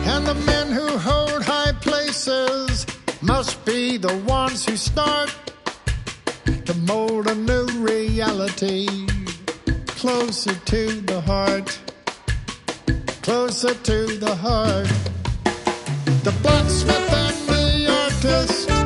And the men who hold high places must be the ones who start to mold a new reality closer to the heart, closer to the heart. The blacksmith and the artist